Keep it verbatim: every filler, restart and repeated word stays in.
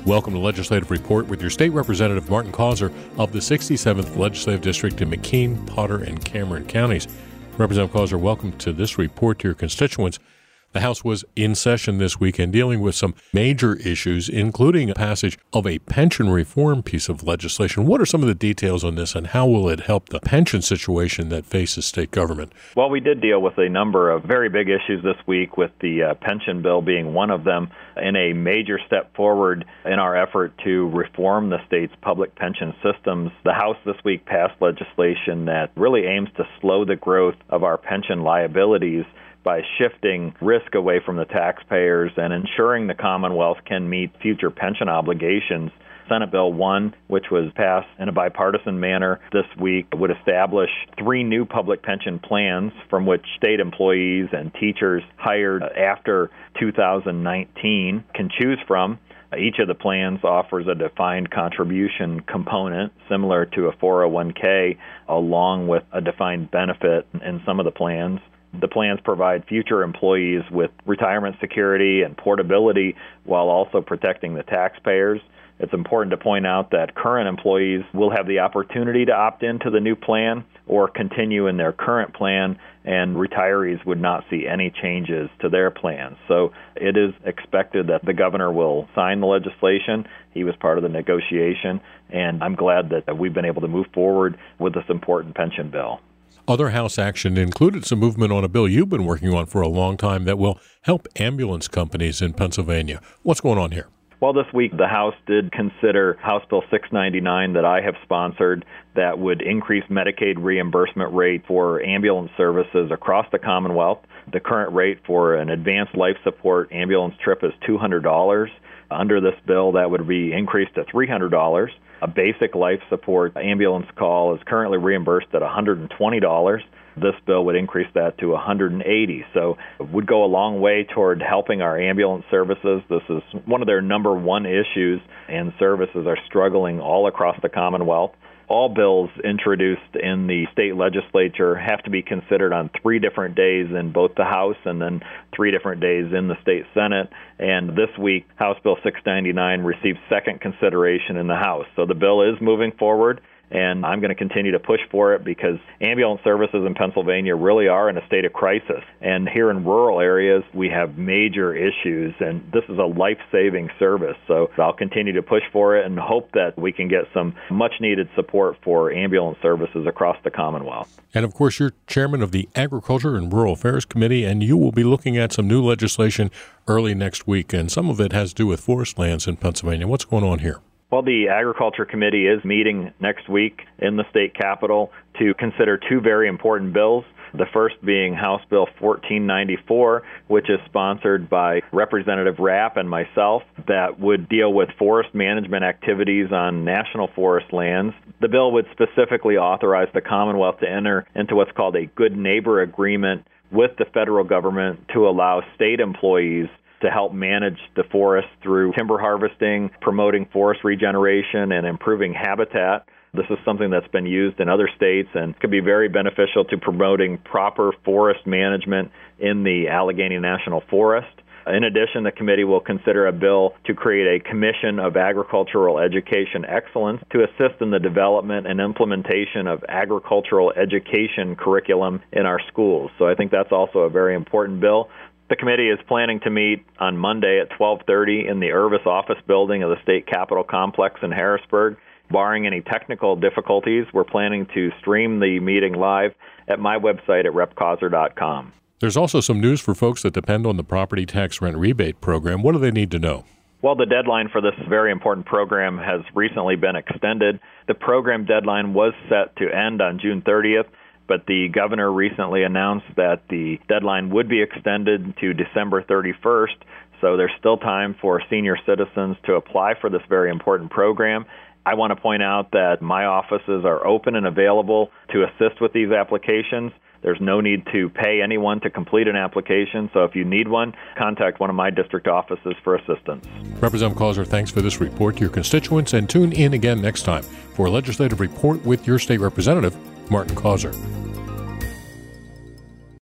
Welcome to Legislative Report with your State Representative Martin Causer of the sixty-seventh Legislative District in McKean, Potter, and Cameron counties. Representative Causer, welcome to this report to your constituents. The House was in session this week and dealing with some major issues, including a passage of a pension reform piece of legislation. What are some of the details on this, and how will it help the pension situation that faces state government? Well, we did deal with a number of very big issues this week, with the uh, pension bill being one of them, in a major step forward in our effort to reform the state's public pension systems. The House this week passed legislation that really aims to slow the growth of our pension liabilities by shifting risk away from the taxpayers and ensuring the Commonwealth can meet future pension obligations. Senate Bill one, which was passed in a bipartisan manner this week, would establish three new public pension plans from which state employees and teachers hired after two thousand nineteen can choose from. Each of the plans offers a defined contribution component similar to a four oh one k, along with a defined benefit in some of the plans. The plans provide future employees with retirement security and portability while also protecting the taxpayers. It's important to point out that current employees will have the opportunity to opt into the new plan or continue in their current plan, and retirees would not see any changes to their plans. So it is expected that the governor will sign the legislation. He was part of the negotiation, and I'm glad that we've been able to move forward with this important pension bill. Other House action included some movement on a bill you've been working on for a long time that will help ambulance companies in Pennsylvania. What's going on here? Well, this week the House did consider House Bill six ninety-nine that I have sponsored that would increase Medicaid reimbursement rate for ambulance services across the Commonwealth. The current rate for an advanced life support ambulance trip is two hundred dollars. Under this bill, that would be increased to three hundred dollars. A basic life support ambulance call is currently reimbursed at one hundred twenty dollars. This bill would increase that to one hundred eighty dollars. So it would go a long way toward helping our ambulance services. This is one of their number one issues, and services are struggling all across the Commonwealth. All bills introduced in the state legislature have to be considered on three different days in both the House and then three different days in the state Senate. And this week, House Bill six ninety-nine received second consideration in the House. So the bill is moving forward, and I'm going to continue to push for it because ambulance services in Pennsylvania really are in a state of crisis. And here in rural areas, we have major issues, and this is a life-saving service. So I'll continue to push for it and hope that we can get some much-needed support for ambulance services across the Commonwealth. And, of course, you're chairman of the Agriculture and Rural Affairs Committee, and you will be looking at some new legislation early next week, and some of it has to do with forest lands in Pennsylvania. What's going on here? Well, the Agriculture Committee is meeting next week in the state capitol to consider two very important bills. The first being House Bill fourteen ninety-four, which is sponsored by Representative Rapp and myself, that would deal with forest management activities on national forest lands. The bill would specifically authorize the Commonwealth to enter into what's called a good neighbor agreement with the federal government to allow state employees to help manage the forest through timber harvesting, promoting forest regeneration, and improving habitat. This is something that's been used in other states and could be very beneficial to promoting proper forest management in the Allegheny National Forest. In addition, the committee will consider a bill to create a Commission of Agricultural Education Excellence to assist in the development and implementation of agricultural education curriculum in our schools. So I think that's also a very important bill. The committee is planning to meet on Monday at twelve thirty in the Irvis office building of the State Capitol Complex in Harrisburg. Barring any technical difficulties, we're planning to stream the meeting live at my website at rep causer dot com. There's also some news for folks that depend on the property tax rent rebate program. What do they need to know? Well, the deadline for this very important program has recently been extended. The program deadline was set to end on June thirtieth. But the governor recently announced that the deadline would be extended to December thirty-first, so there's still time for senior citizens to apply for this very important program. I want to point out that my offices are open and available to assist with these applications. There's no need to pay anyone to complete an application, so if you need one, contact one of my district offices for assistance. Representative Causer, thanks for this report to your constituents, and tune in again next time for a legislative report with your state representative, Martin Causer.